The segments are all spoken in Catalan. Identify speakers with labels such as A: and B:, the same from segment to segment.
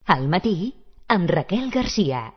A: Al matí, amb Raquel Garcia.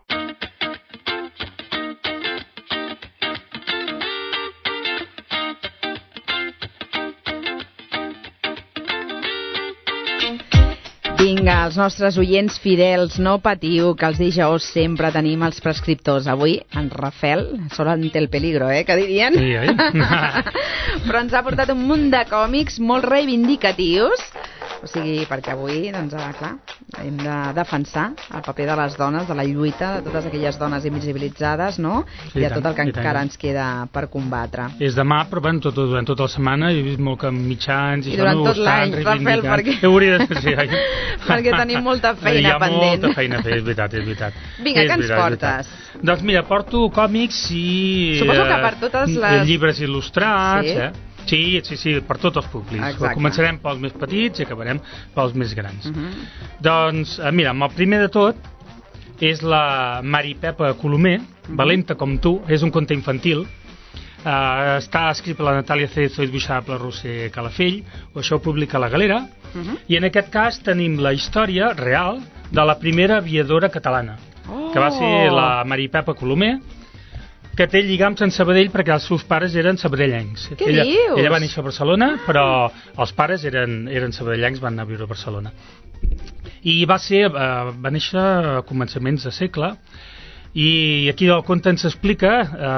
B: Vinga, els nostres oients fidels, no patiu, que els dijous sempre tenim els prescriptors. Avui, en Rafel, solo ante el peligro, que dirien?
C: Sí, oi?
B: Però ens ha portat un munt de còmics molt reivindicatius, o sigui, perquè avui, doncs, clar, hem de defensar el paper de les dones, de la lluita, de totes aquelles dones invisibilitzades, no?
C: Sí,
B: I de tot el que encara ens queda per combatre.
C: És demà, però bueno, durant tota la setmana he vist molt que mitjans i
B: durant tot l'any, Rafel, perquè...
C: Hauria de ser, oi?
B: Perquè tenim molta feina pendent.
C: Hi ha molta feina a fer, és veritat.
B: Vinga, què ens portes?
C: Doncs mira, porto còmics i...
B: Suposo que per totes les...
C: llibres il·lustrats,
B: sí?
C: Sí, per tots els públics.
B: Exacte.
C: Començarem pels més petits i acabarem pels més grans. Doncs, mira, el primer de tot és la Mari Pepa Colomer, Valenta com tu, és un conte infantil. Està escrit per la Natàlia Cerezo i dibuixada per la Roser Calafell, això ho publica La Galera, i en aquest cas tenim la història real de la primera aviadora catalana, que va ser la Mari Pepa Colomer, que té lligams en Sabadell perquè els seus pares eren sabadellencs.
B: Què dius?
C: Ella va néixer a Barcelona, però els pares eren sabadellencs, van anar a viure a Barcelona. I va néixer a començaments de segle, i aquí el conte ens explica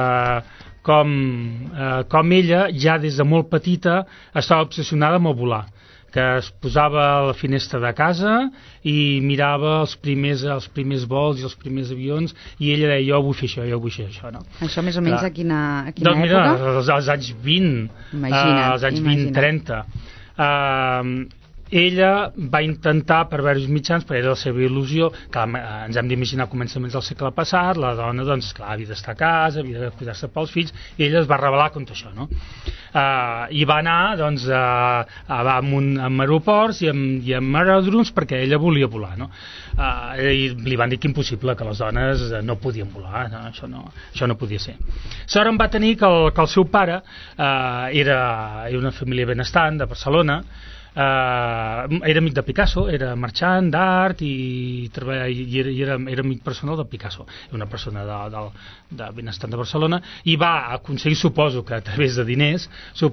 C: com ella, ja des de molt petita, estava obsessionada amb el volar, que es posava a la finestra de casa i mirava els primers vols i els primers avions, i ella deia, jo vull fer això, no?
B: Això més o menys a quina
C: doncs mira,
B: època?
C: als anys 20, als anys 20-30. Ella va intentar per diversos mitjans, perquè era la seva il·lusió, que ens hem d'imaginar començaments del segle passat, la dona, doncs, clar, havia d'estar a casa, havia de cuidar-se pels fills, i ella es va rebel·lar contra això, no? I va anar, doncs, amb aeroports i amb aeròdroms perquè ella volia volar, no? I li van dir que impossible, que les dones no podien volar, no? Això no podia ser. Sort en va tenir que el seu pare era una família benestant de Barcelona, era amic de Picasso, era marxant d'art i era amic personal de Picasso, una persona de benestant de Barcelona, i va aconseguir, suposo que a través de diners,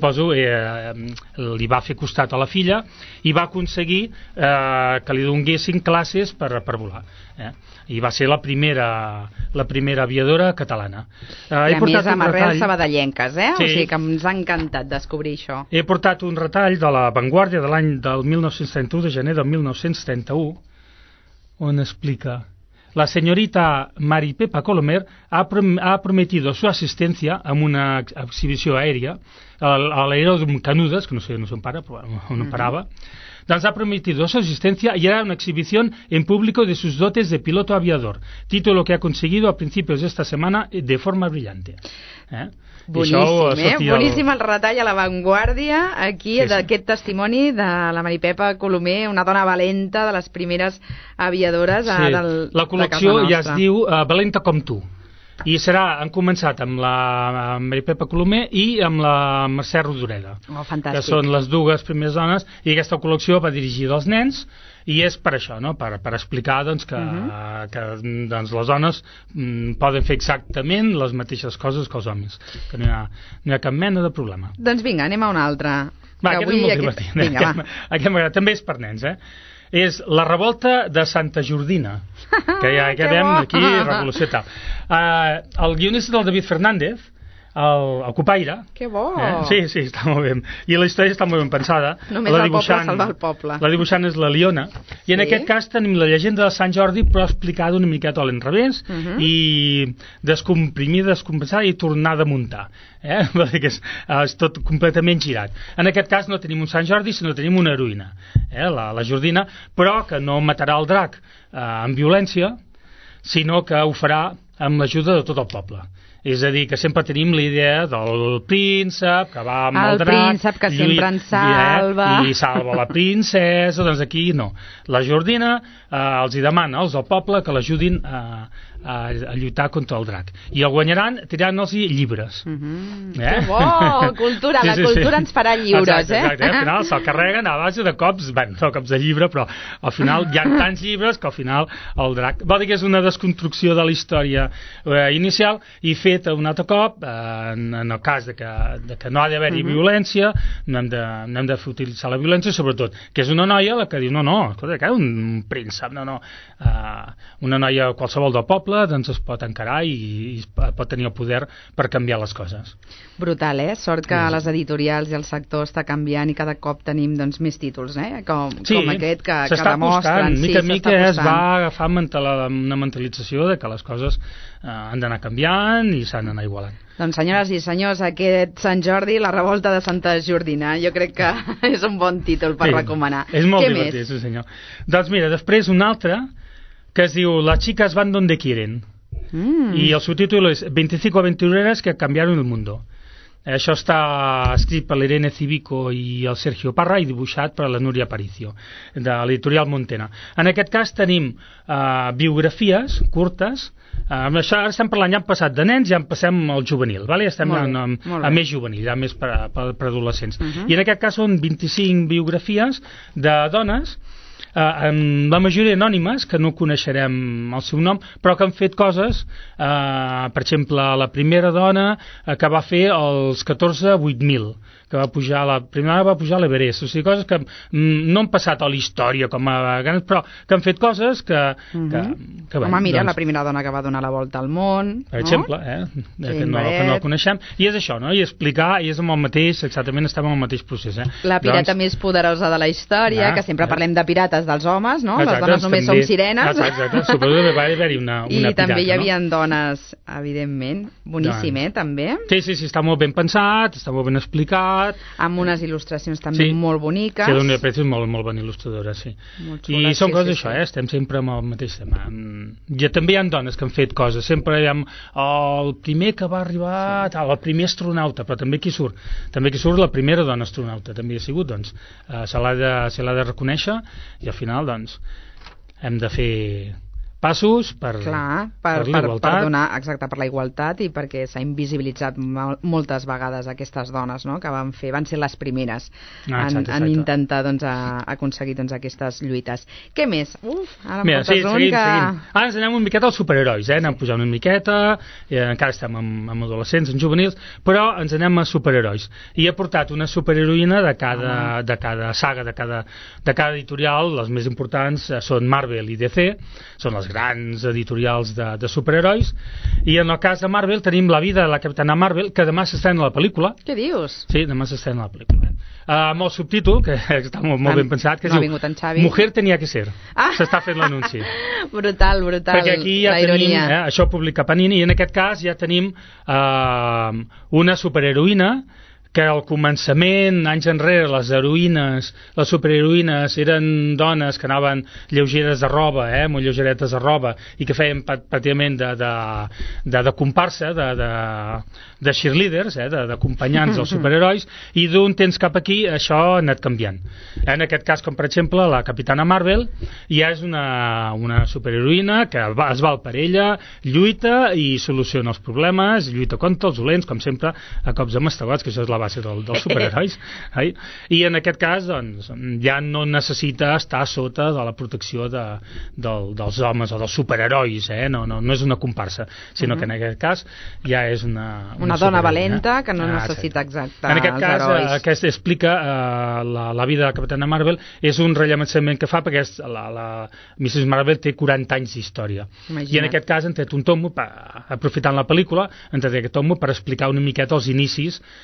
C: li va fer costat a la filla i va aconseguir que li donguessin classes per volar, i va ser la primera aviadora catalana.
B: I a més amb arrels sabadellenques,
C: Sí.
B: O sigui que ens ha encantat descobrir això.
C: He portat un retall de La Vanguardia de l'any del 1931, de gener del 1931, on explica: la señorita Mari Pepa Colomer ha prometido su asistencia en una exhibició aèria a l'aeròdrom Canudas, que no sé on para, però on parava. Doncs ha prometido su asistencia y hará una exhibición en público de sus dotes de piloto aviador, título que ha conseguido a principios de esta semana de forma brillante.
B: Boníssim, boníssim el retall a La Vanguardia, aquí, d'aquest testimoni de la Mari Pepa Colomer, una dona valenta, de les primeres aviadores de casa nostra.
C: La col·lecció ja es diu Valenta com tu. I han començat amb la Mari Pepa Colomer i amb la Mercè Rodoreda, que són les dues primeres dones, i aquesta col·lecció va dirigida als nens, i és per això, no? Per explicar, doncs, que les dones poden fer exactament les mateixes coses que els homes, que no hi ha cap mena de problema.
B: Doncs vinga, anem a una altra.
C: Va, aquest és molt divertit.
B: Vinga,
C: aquest m'agrada, també és per nens, és La revolta de Santa Jordina, que ja veiem aquí, revolució tal. El guionista del David Fernández, el Copaire.
B: Que bo!
C: Sí, està molt bé. I la història està molt ben pensada.
B: Només el poble salva el poble.
C: La dibuixant és la Liona. I en aquest cas tenim la llegenda de Sant Jordi, però explicada una miqueta a l'enrevés, i descomprimida, descompensada i tornada a muntar. Perquè és tot completament girat. En aquest cas no tenim un Sant Jordi, sinó tenim una heroïna, la Jordina, però que no matarà el drac amb violència, sinó que ho farà amb l'ajuda de tot el poble. És a dir, que sempre tenim la idea del príncep que va amb el drac...
B: El príncep que sempre ens salva...
C: I salva la princesa, doncs aquí no. La Jordina els hi demana als del poble que l'ajudin a lluitar contra el drac. I el guanyaran tirant-los llibres.
B: Que bo! Cultura, la cultura ens farà lliures,
C: exacte. Al final se'l carreguen a base de cops, no cops de llibre, però al final hi ha tants llibres que al final el drac... Vol dir que és una desconstrucció de la història inicial i feta un altre cop, en el cas de que no ha d'haver-hi violència, no hem de utilitzar la violència, sobretot, que és una noia la que diu, no, escolta, que un príncep, una noia qualsevol del poble, doncs es pot encarar i pot tenir el poder per canviar les coses.
B: Brutal, Sort que les editorials i el sector està canviant i cada cop tenim doncs, més títols, com aquest que demostren.
C: Mica en mica es va agafar una mentalització de que les coses han d'anar canviant i s'han d'anar igualant.
B: Doncs senyores i senyors, aquest Sant Jordi, la revolta de Santa Jordina, jo crec que és un bon títol per recomanar.
C: És molt divertit, sí senyor. Doncs mira, després un altre que es diu Las chicas van donde quieren. I el subtítol és 25 aventureras que cambiaron el mundo. Això està escrit per l'Irene Civico i el Sergio Parra i dibuixat per la Núria Aparicio, de l'editorial Montena. En aquest cas tenim biografies curtes. Això ara estem parlant, ja hem passat de nens, ja en passem al juvenil, vale? Estem a més juvenil, ja més per adolescents. I en aquest cas són 25 biografies de dones, la majoria anònimes, que no coneixerem el seu nom, però que han fet coses, per exemple, la primera dona que va fer els 14-8.000, que va pujar la primera va pujar a l'Everest, o sigui, coses que no han passat a la història com a grans, però que han fet coses que
B: home, mira, la primera dona que va donar la volta al món,
C: per exemple, que no la coneixem, i és això, no? I explicar, i és amb el mateix, exactament estem en el mateix procés.
B: La pirata més poderosa de la història, que sempre parlem de pirates dels homes, no? Les dones només som sirenes.
C: Exacte, suposo que va haver-hi una pirata.
B: I també hi havia dones, evidentment, boníssim, també.
C: Sí, està molt ben pensat, està molt ben explicat,
B: amb unes il·lustracions també molt boniques.
C: Sí, la Núria Aparicio és molt bona il·lustradora, sí. I són coses això, estem sempre amb el mateix tema. També hi ha dones que han fet coses, sempre hi ha el primer que va arribar, el primer astronauta, però també qui surt la primera dona astronauta, també ha sigut, doncs, se l'ha de reconèixer i al final, doncs, hem de fer passos per l'igualtat.
B: Per la igualtat i perquè s'ha invisibilitzat moltes vegades aquestes dones, no? Que van ser les primeres en intentar aconseguir aquestes lluites. Què més? Ara em portes un que...
C: Ara ens anem una miqueta als superherois, anem pujant una miqueta, encara estem amb adolescents, en juvenils, però ens anem a superherois. I he portat una superheroïna de cada saga, de cada editorial. Les més importants són Marvel i DC, són les grans editorials de superherois, i en el cas de Marvel tenim La vida de la Capitana Marvel, que demà s'estrena la pel·lícula.
B: Què dius?
C: Sí, demà s'estrena la pel·lícula. Amb el subtítol, que està molt ben pensat, que es diu Mujer tenía que ser. S'està fent l'anunci.
B: Brutal,
C: perquè aquí ja tenim, això publica Panini, i en aquest cas ja tenim una superheroïna que al començament, anys enrere, les superheroïnes eren dones que anaven lleugeres de roba, molt lleugeretes de roba, i que feien pràcticament de comparsa, de cheerleaders, d'acompanyants dels superherois, i d'un temps cap aquí això ha anat canviant. En aquest cas, com per exemple, la Capitana Marvel ja és una superheroïna que es val per ella, lluita i soluciona els problemes, lluita contra els dolents, com sempre, a cops de mastegots, que això és la base dels superherois. I en aquest cas, doncs, ja no necessita estar sota de la protecció dels homes o dels superherois, no és una comparsa, sinó que en aquest cas ja és una
B: dona valenta que no necessita exacte
C: en aquest cas, aquesta explica la vida de la Capitana Marvel, és un rellançament que fa perquè la Mrs. Marvel té 40 anys d'història. I en aquest cas han tret un tomo, aprofitant la pel·lícula, han tret aquest tomo per explicar una miqueta els inicis de la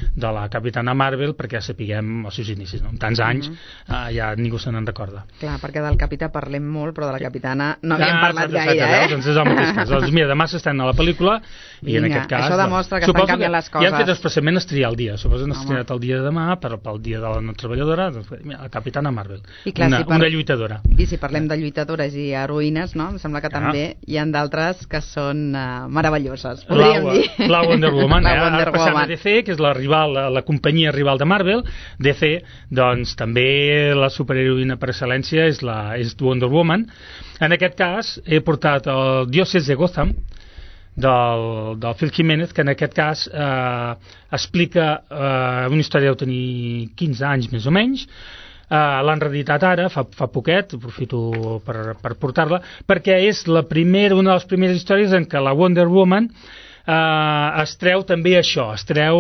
C: la Capitana Marvel perquè sapiguem els seus inicis, no? En tants anys ja ningú se n'en recorda.
B: Clar, perquè del Capità parlem molt, però de la Capitana no havíem parlat gaire,
C: Doncs és el mateix cas. Doncs mira, demà s'estrena la pel·lícula i en aquest cas...
B: Això demostra que estan canviant les coses.
C: Ja han fet expressament estriar el dia. Suposo que han estrenat el dia de demà, però pel dia de la no treballadora, doncs, mira, la Capitana Marvel.
B: Clar,
C: una lluitadora.
B: I si parlem de lluitadores i heroïnes, no? Em sembla que també hi ha d'altres que són meravelloses, podríem dir.
C: La Wonder Woman,
B: Wonder
C: passant
B: Woman.
C: a DC, que és la rival, la companyia rival de Marvel. DC, doncs també la superheroïna per excel·lència és Wonder Woman. En aquest cas he portat el Dioses de Gotham del Phil Jiménez, que en aquest cas explica una història deu tenir 15 anys més o menys. L'han reeditat ara, fa poquet, aprofito per portar-la, perquè és una de les primeres històries en què la Wonder Woman es treu també això, es treu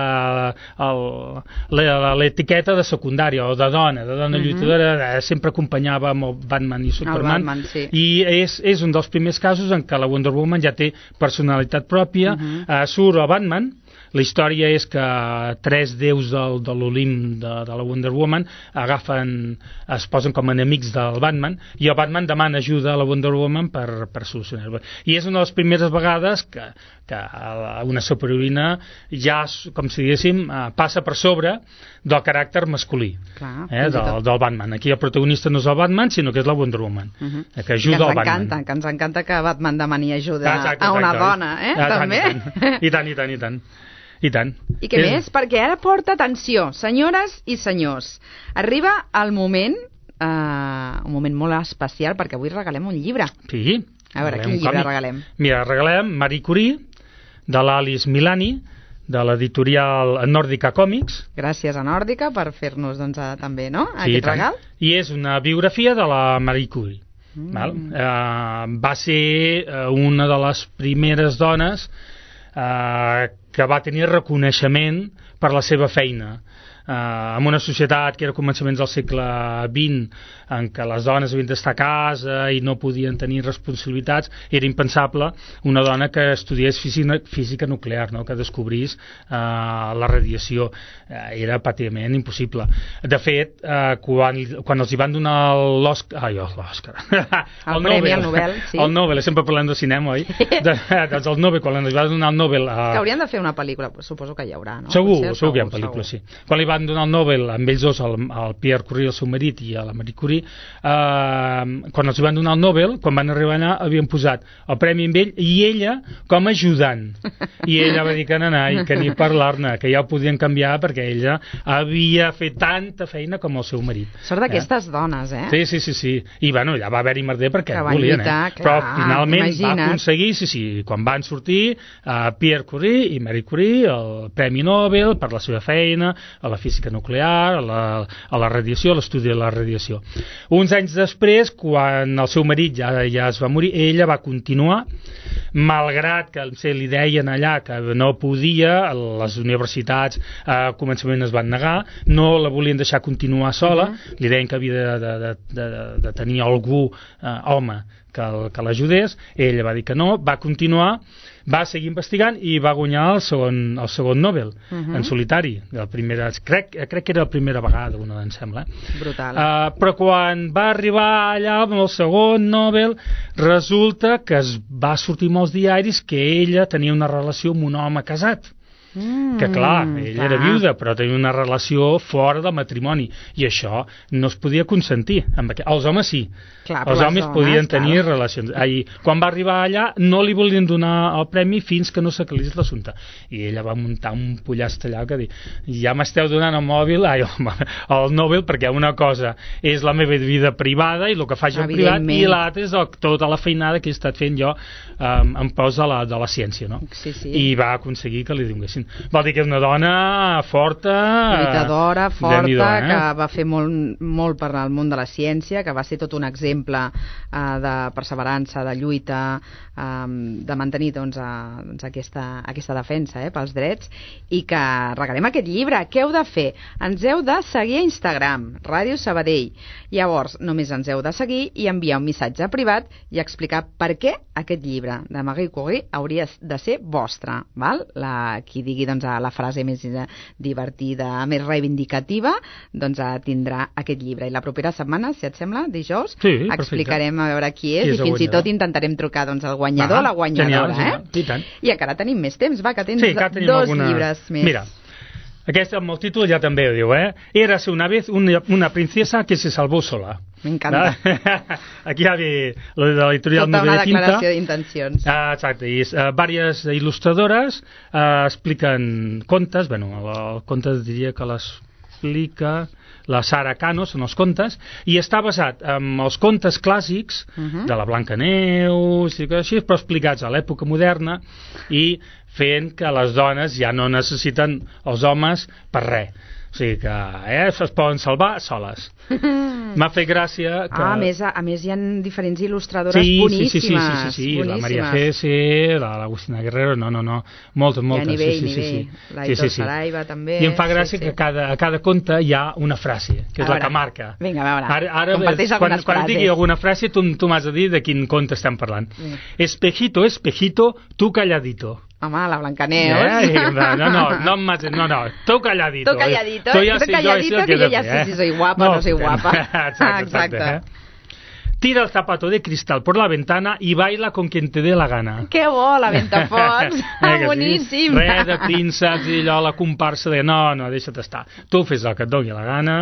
C: l'etiqueta de secundària o de dona lluitadora, sempre acompanyava amb el Batman i Superman,
B: sí.
C: I és un dels primers casos en què la Wonder Woman ja té personalitat pròpia, surt el Batman. La història és que 3 déus de l'Olimp de la Wonder Woman es posen com enemics del Batman i el Batman demana ajuda a la Wonder Woman per solucionar-ho. I és una de les primeres vegades que una superheroïna ja, com si diguéssim, passa per sobre del caràcter masculí.
B: Clar,
C: del Batman. Aquí el protagonista no és el Batman, sinó que és la Wonder Woman, que ajuda al Batman.
B: Que ens encanta que Batman demani ajuda a una dona, també.
C: I tant.
B: I què més? Perquè ara porta atenció, senyores i senyors. Arriba el moment, un moment molt especial, perquè avui regalem un llibre.
C: Sí.
B: A veure, quin llibre regalem?
C: Mira, regalem Marie Curie, de l'Alice Milani, de l'editorial Nòrdica Còmics.
B: Gràcies a Nòrdica per fer-nos també, no?, aquest regal.
C: I és una biografia de la Marie Curie. Va ser una de les primeres dones que va tenir reconeixement per la seva feina. En una societat que era començaments del segle XX, en què les dones havien d'estar a casa i no podien tenir responsabilitats, era impensable una dona que estudiés física nuclear, no? Que descobrís la radiació. Era pràcticament impossible. De fet, quan els hi van donar l'Òscar...
B: el Premi al Nobel, sí.
C: El Nobel, sempre parlem de cinema, oi? Doncs el Nobel, quan els van donar el Nobel...
B: Que haurien de fer una pel·lícula, suposo que hi haurà, no?
C: Segur que hi ha pel·lícula, sí. Quan li van donar el Nobel amb ells dos, al Pierre Curie, el seu marit, i a la Marie Curie, quan els van donar el Nobel, quan van arribar allà, havien posat el premi amb ell i ella com a ajudant. I ella va dir que que ni parlar-ne, que ja ho podien canviar perquè ella havia fet tanta feina com el seu marit.
B: Sort d'aquestes dones,
C: Sí. I bueno, ja va haver-hi merder perquè
B: volien,
C: lluitar, però finalment va aconseguir, quan van sortir Pierre Curie i Marie Curie, el Premi Nobel per la seva feina a la física nuclear, a la radiació, a l'estudi de la radiació. Uns anys després, quan el seu marit ja es va morir, ella va continuar, malgrat que li deien allà que no podia, les universitats al començament es van negar, no la volien deixar continuar sola, li deien que havia de tenir algú, home, que l'ajudés. Ella va dir que no, va continuar, va seguir investigant i va guanyar el segon Nobel en solitari. Crec que era la primera vegada, em sembla.
B: Brutal.
C: Però quan va arribar allà amb el segon Nobel, resulta que es va sortir molts diaris que ella tenia una relació amb un home casat. Que clar, ella era viuda, però tenia una relació fora del matrimoni, i això no es podia consentir. Els homes sí, els homes podien tenir relacions. Quan va arribar allà no li volien donar el premi fins que no s'aclarís l'assumpte, i ella va muntar un pollastre allà que dir, ja m'esteu donant el Nobel, perquè una cosa és la meva vida privada i el que faig en privat, i l'altra és tota la feinada que he estat fent jo en pos de la ciència, no? I va aconseguir que li donguessin. Vol dir que és una dona forta,
B: lluitadora, forta, que va fer molt per al món de la ciència, que va ser tot un exemple de perseverança, de lluita, de mantenir aquesta defensa pels drets, i que regalem aquest llibre. Què heu de fer? Ens heu de seguir a Instagram, Ràdio Sabadell. Llavors, només ens heu de seguir i enviar un missatge privat i explicar per què aquest llibre de Marie Curie hauria de ser vostre, val? Qui digui doncs, la frase més divertida, més reivindicativa, doncs tindrà aquest llibre. I la propera setmana, si et sembla, dijous, explicarem a veure qui és i fins i tot intentarem trucar doncs, el guanyador o la guanyadora.
C: Genial.
B: I encara tenim més temps, va, que tens dos llibres més.
C: Mira, aquest amb el títol ja també ho diu, Érase una vez una princesa que se salvó sola.
B: M'encanta.
C: Aquí hi ha de l'editorial
B: Tota una
C: Tinta.
B: declaració d'intencions.
C: Exacte, i diverses il·lustradores expliquen contes, el conte diria que l'explica la Sara Cano, són els contes, i està basat en els contes clàssics de la Blancaneus i així, però explicats a l'època moderna i fent que les dones ja no necessiten els homes per res. O sigui que es poden salvar soles. M'ha fet gràcia que...
B: A més hi ha diferents il·lustradores boníssimes.
C: Sí, la Maria Fese, l'Agustina Guerrero, moltes.
B: I a nivell. La Hitor Saraiva també.
C: I em fa gràcia que a cada conte hi ha una frase, que és la que marca.
B: Vinga, a veure,
C: comparteix algunes frases. Quan digui alguna frase, tu m'has de dir de quin conte estem parlant. Espejito, espejito, tu calladito.
B: Home, la Blancaneus.
C: No, tú calladito.
B: Tú calladito, que yo ya sé si soy guapa o no soy guapa.
C: Exacte. Tira el zapato de cristal por la ventana y baila con quien te dé la gana.
B: Que bo, la Ventafocs. Boníssim.
C: Res de prínceps i allò, la comparsa de no, deixa't estar. Tu fes el que et doni la gana,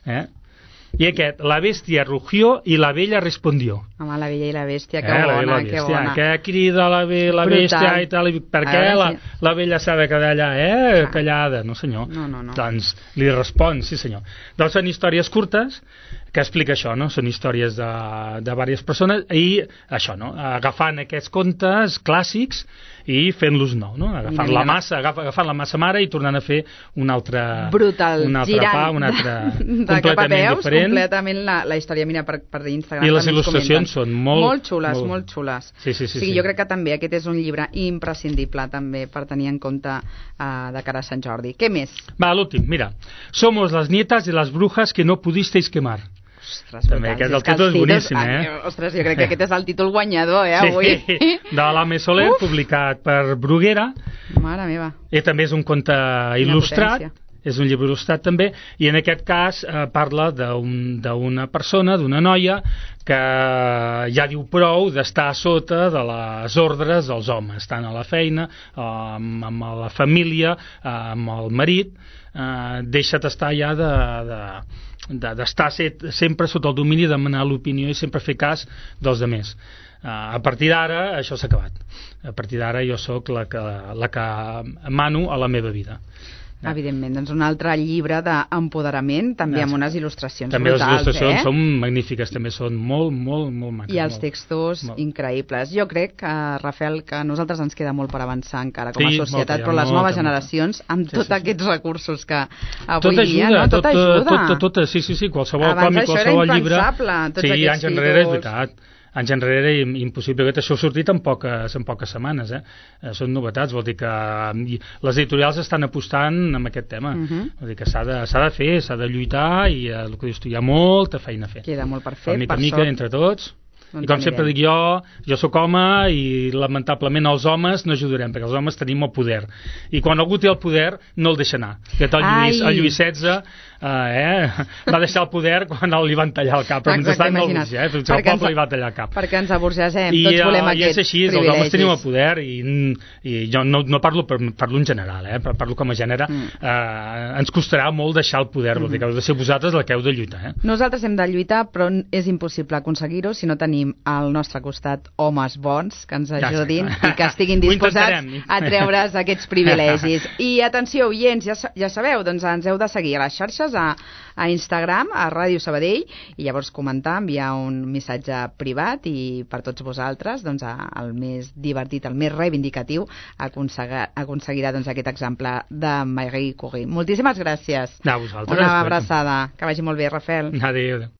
C: I aquest, la bèstia rugió i la vella respondió.
B: Home, la Bella i la Bèstia, que bona, que bona.
C: Que crida la bèstia i tal, per què la vella s'ha de quedar allà, callada? No, senyor.
B: No.
C: Doncs li respon, sí, senyor. Doncs són històries curtes que explica això, no? Són històries de diverses persones i això, no? Agafant aquests contes clàssics i fent-los nou, no? Agafant la massa mare i tornant a fer un altre
B: brutal,
C: un altre
B: girant
C: pa, un altre
B: completament diferent. Completament la història, mira, per Instagram.
C: I les il·lustracions són molt
B: xules, molt xules.
C: Sí.
B: Jo crec que també aquest és un llibre imprescindible també per tenir en compte de cara a Sant Jordi. Què més?
C: Va, l'últim, mira. Somos las nietas de las brujas que no pudisteis quemar.
B: Ostres,
C: també, aquest el títol és boníssim,
B: Ostres, jo crec que aquest és el títol guanyador, avui.
C: Sí, de l'Ame Soler, publicat per Bruguera.
B: Mare meva.
C: I també és un conte il·lustrat, és un llibre il·lustrat també, i en aquest cas parla d'una persona, d'una noia, que ja diu prou d'estar sota de les ordres dels homes, tant a la feina, amb la família, amb el marit, deixa't estar ja d'estar sempre sota el domini, demanar l'opinió i sempre fer cas dels altres. A partir d'ara això s'ha acabat. A partir d'ara jo sóc la que mano a la meva vida.
B: Evidentment, doncs un altre llibre d'empoderament, també amb unes il·lustracions
C: també
B: brutals.
C: També les il·lustracions són magnífiques, també són molt maques.
B: I els textos increïbles. Jo crec, Rafael, que a nosaltres ens queda molt per avançar encara com a societat, però les noves generacions, amb tots aquests recursos que avui dia, tot ajuda.
C: Tot, sí, qualsevol còmic, qualsevol llibre.
B: Abans això era impensable, tots aquests
C: anys enrere és veritat. Anys enrere impossible, això ha sortit en poques setmanes, són novetats, vol dir que les editorials estan apostant en aquest tema, vol dir que s'ha de fer, s'ha de lluitar i el que dius tu, hi ha molta feina a fer.
B: Queda molt per fer,
C: per mica, entre tots. I com sempre dic jo sóc home i lamentablement els homes no ajudarem, perquè els homes tenim el poder. I quan algú té el poder no el deixa anar. El Lluís XVI va deixar el poder quan li van tallar el cap, però mentrestant no el deixa, el poble li va tallar el cap.
B: Perquè ens aburgesem, tots volem aquests privilegis. I és així, els homes tenim el poder i jo no parlo en general, parlo com a gènere, ens costarà molt deixar el poder, vol dir que heu de ser vosaltres la que heu de lluitar. Nosaltres hem de lluitar, però és impossible aconseguir-ho si no tenim al nostre costat homes bons que ens ajudin i que estiguin disposats a treure's aquests privilegis. I atenció, oients, ja sabeu, doncs ens heu de seguir a les xarxes, a Instagram, a Ràdio Sabadell, i llavors comentar, enviar un missatge privat i per tots vosaltres, doncs el més divertit, el més reivindicatiu, aconseguirà doncs aquest exemple de Marie Curie. Moltíssimes gràcies.
C: A vosaltres.
B: Una abraçada. Que vagi molt bé, Rafael.
C: Adéu.